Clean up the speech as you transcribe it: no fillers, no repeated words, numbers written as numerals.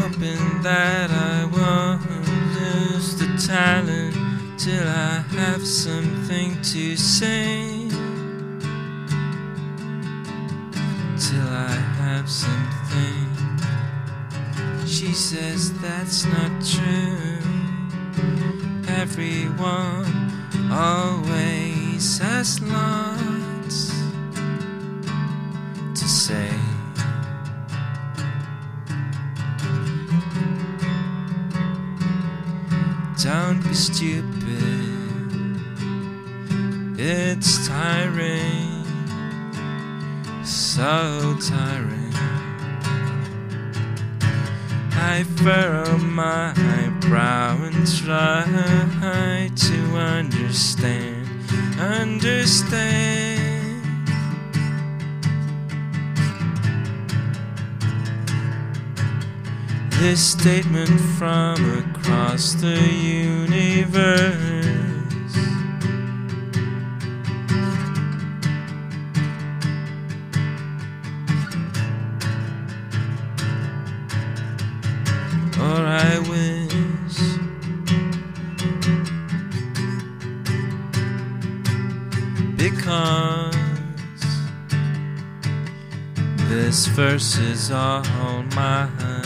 hoping that I won't lose the talent till I have something to say. Till I have something. She says that's not true. Everyone always has lots to say. Don't be stupid, it's tiring, so tiring. I furrow my brow and try to understand. This statement from across the universe. Or I wish because this verse is all mine.